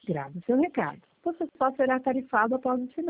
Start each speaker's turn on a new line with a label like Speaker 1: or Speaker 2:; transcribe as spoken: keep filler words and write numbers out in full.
Speaker 1: Grave seu recado. Você só será tarifado após o sinal.